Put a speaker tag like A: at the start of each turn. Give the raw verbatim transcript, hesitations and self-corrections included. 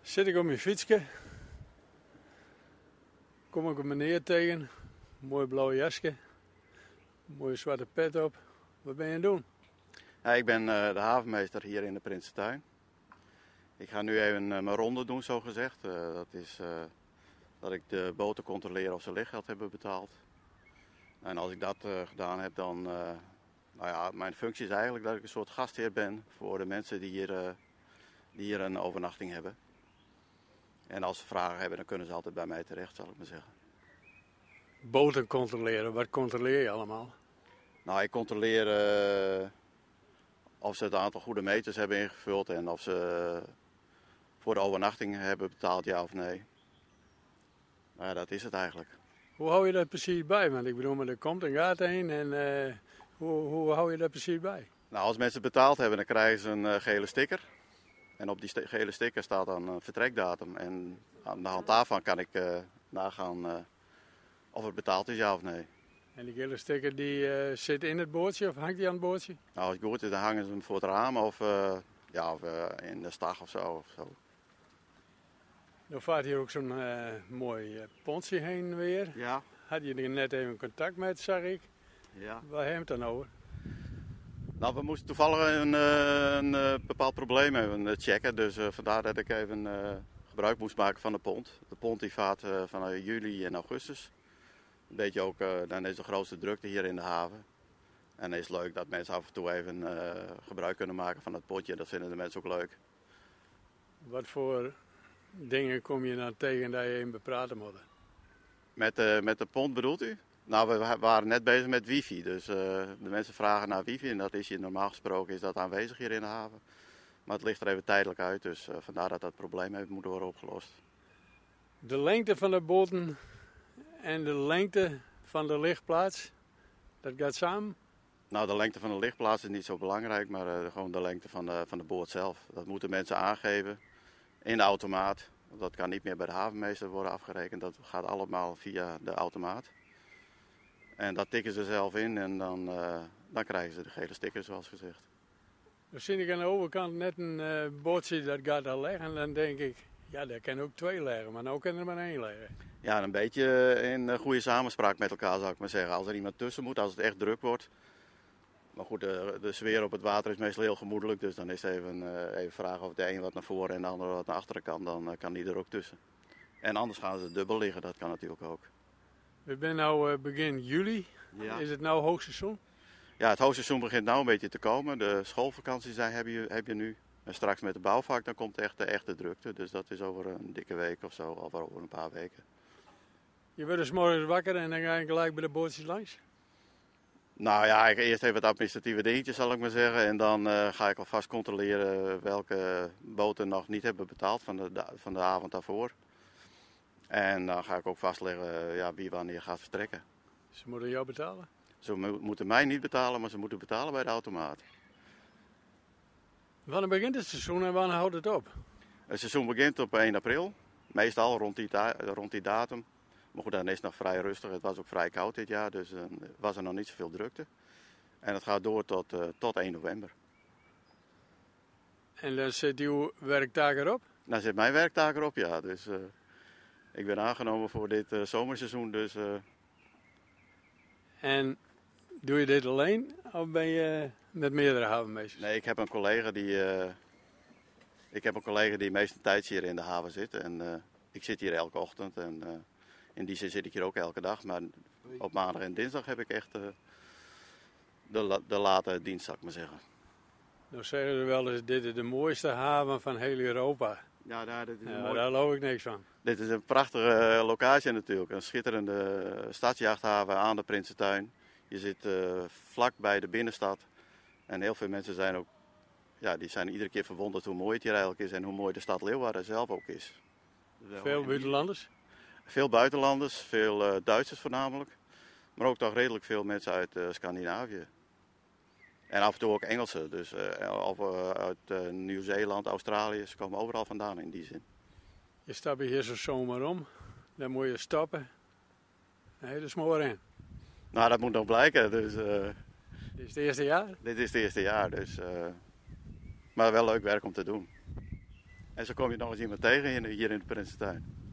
A: Zit ik op mijn fietsje. Kom ik een meneer tegen. Mooi blauw jasje. Mooie zwarte pet op. Wat ben je aan het doen?
B: Ja, ik ben uh, de havenmeester hier in de Prinsentuin. Ik ga nu even uh, mijn ronde doen, zo gezegd. Uh, dat is uh, dat ik de boten controleer of ze lichtgeld hebben betaald. En als ik dat uh, gedaan heb, dan... Uh, nou ja, mijn functie is eigenlijk dat ik een soort gastheer ben voor de mensen die hier, uh, die hier een overnachting hebben. En als ze vragen hebben, dan kunnen ze altijd bij mij terecht, zal ik maar zeggen.
A: Boten controleren, wat controleer je allemaal?
B: Nou, ik controleer uh, of ze het aantal goede meters hebben ingevuld en of ze uh, voor de overnachting hebben betaald, ja of nee. Nou ja, dat is het eigenlijk.
A: Hoe hou je dat precies bij? Want ik bedoel, maar er komt een gaat heen en uh, hoe, hoe hou je dat precies bij?
B: Nou, als mensen betaald hebben, dan krijgen ze een uh, gele sticker. En op die st- gele sticker staat dan een vertrekdatum. En aan de hand daarvan kan ik uh, nagaan uh, of het betaald is, ja of nee.
A: En die gele sticker die uh, zit in het bootje of hangt die aan het bootje?
B: Nou, als het goed is, dan hangen ze hem voor het raam of, uh, ja, of uh, in de stag of zo. Of zo.
A: Dan vaart hier ook zo'n uh, mooi uh, pontje heen weer.
B: Ja.
A: Had je er net even contact met, zag ik.
B: Ja.
A: Waar hebben we het dan over?
B: Nou, we moesten toevallig een, een, een bepaald probleem even checken. Dus uh, vandaar dat ik even uh, gebruik moest maken van de pont. De pont die vaart uh, van uh, juli en augustus. Een beetje ook, uh, dan is de grootste drukte hier in de haven. En het is leuk dat mensen af en toe even uh, gebruik kunnen maken van het pontje. Dat vinden de mensen ook leuk.
A: Wat voor dingen kom je dan tegen dat je even bepraten moet?
B: Met, uh, met de pont bedoelt u? Nou, we waren net bezig met wifi. Dus uh, de mensen vragen naar wifi. En dat is hier normaal gesproken is dat aanwezig hier in de haven. Maar het ligt er even tijdelijk uit. Dus uh, vandaar dat dat probleem even moet worden opgelost.
A: De lengte van de boten en de lengte van de lichtplaats, dat gaat samen?
B: Nou, de lengte van de lichtplaats is niet zo belangrijk. Maar uh, gewoon de lengte van de, van de boot zelf. Dat moeten mensen aangeven in de automaat. Dat kan niet meer bij de havenmeester worden afgerekend. Dat gaat allemaal via de automaat. En dat tikken ze zelf in en dan, uh, dan krijgen ze de gele sticker, zoals gezegd.
A: Dan zie ik aan de overkant net een uh, bootje dat gaat al leggen. En dan denk ik, ja, daar kan ook twee leggen, maar nou kan er maar één leggen.
B: Ja, een beetje in uh, goede samenspraak met elkaar, zou ik maar zeggen. Als er iemand tussen moet, als het echt druk wordt. Maar goed, de, de sfeer op het water is meestal heel gemoedelijk. Dus dan is het even, uh, even vragen of de een wat naar voren en de ander wat naar achteren kan. Dan uh, kan die er ook tussen. En anders gaan ze dubbel liggen, dat kan natuurlijk ook.
A: We zijn nu uh, begin juli.
B: Ja.
A: Is het nou hoogseizoen?
B: Ja, het hoogseizoen begint nou een beetje te komen. De schoolvakanties zijn, heb, je, heb je nu. En straks met de bouwvak dan komt echt de echte drukte. Dus dat is over een dikke week of zo, of over een paar weken.
A: Je wordt dus morgens wakker en dan ga je gelijk bij de bootjes langs?
B: Nou ja, ik eerst even het administratieve dingetje, zal ik maar zeggen. En dan uh, ga ik alvast controleren welke boten nog niet hebben betaald van de, van de avond daarvoor. En dan ga ik ook vastleggen ja, wie wanneer gaat vertrekken.
A: Ze moeten jou betalen?
B: Ze mo- moeten mij niet betalen, maar ze moeten betalen bij de automaat.
A: Wanneer begint het seizoen en wanneer houdt het op?
B: Het seizoen begint op één april. Meestal rond die, ta- rond die datum. Maar goed, dan is het nog vrij rustig. Het was ook vrij koud dit jaar, dus uh, was er nog niet zoveel drukte. En het gaat door tot, uh, tot één november.
A: En dan zit uw werktaak erop?
B: Dan zit mijn werktaak erop, ja. Dus uh, ik ben aangenomen voor dit uh, zomerseizoen, dus... Uh...
A: En doe je dit alleen of ben je met meerdere havenmeesters?
B: Nee, ik heb een collega die... Uh, ik heb een collega die meestal tijds hier in de haven zit. En uh, ik zit hier elke ochtend en... Uh, In die zin zit ik hier ook elke dag, maar op maandag en dinsdag heb ik echt uh, de, de late dienst, zou ik maar zeggen.
A: Nou zeggen ze wel eens, dit is de mooiste haven van heel Europa.
B: Ja, daar, dit is
A: Ja,
B: een mooi...
A: daar geloof ik niks van.
B: Dit is een prachtige locatie natuurlijk, een schitterende stadsjachthaven aan de Prinsentuin. Je zit uh, vlak bij de binnenstad en heel veel mensen zijn ook, ja, die zijn iedere keer verwonderd hoe mooi het hier eigenlijk is en hoe mooi de stad Leeuwarden zelf ook is.
A: Veel buitenlanders?
B: Veel buitenlanders, veel uh, Duitsers voornamelijk, maar ook toch redelijk veel mensen uit uh, Scandinavië. En af en toe ook Engelsen, dus uh, of uh, uit uh, Nieuw-Zeeland, Australië, ze komen overal vandaan in die zin.
A: Je stapt hier zo zomaar om, dan moet je stoppen. Een hele smoor in.
B: Nou, dat moet nog blijken, dus... Uh,
A: dit is het eerste jaar?
B: Dit is het eerste jaar, dus... Uh, maar wel leuk werk om te doen. En zo kom je nog eens iemand tegen hier in de Prinsentuin.